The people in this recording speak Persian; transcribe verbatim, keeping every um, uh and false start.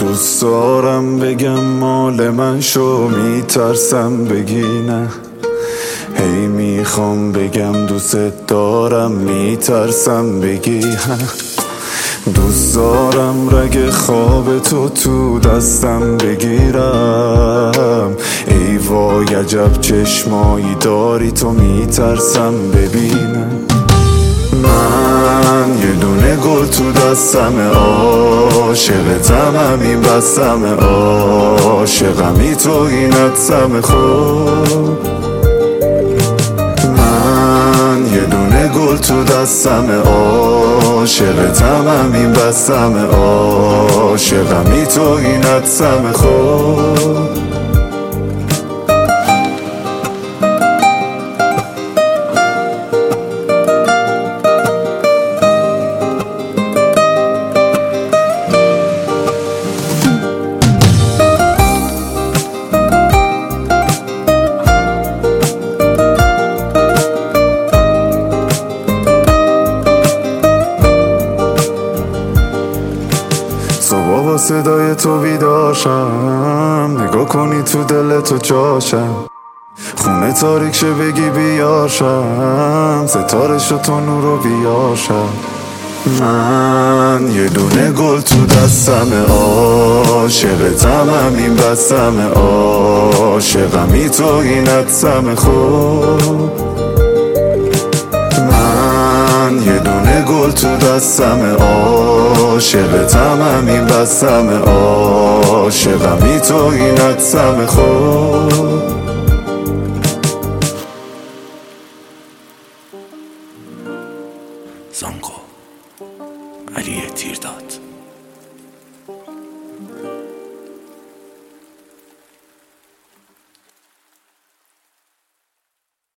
دوست دارم بگم مال من شو، میترسم بگی نه. هی میخوام بگم دوست دارم، میترسم بگی نه. دوست دارم رگ خواب تو تو دستم بگیرم. ای وای عجب چشمایی داری تو، میترسم ببینم. من یه دونه گل تو دستم، عاشقتم همین بستم، عاشقمی تو اینتم خوب. من یه دونه گل تو دستم، عاشقتم همین بستم، عاشقمی تو اینتم خوب. صبح با صدای تو بیداشم، نگاه کنی تو دل تو جاشم. خونه تاریک شه بگی بیاشم، ستاره شو تو نورو بیاشم. من یه دونه گل تو دستم، عاشقتم همین بستم، عاشقمی تو اینتم خوب. من یه دونه گل تو دستم، عاشقتم همین بستم، عاشقمی تو اینتم خوب. زانگو علی تیرداد.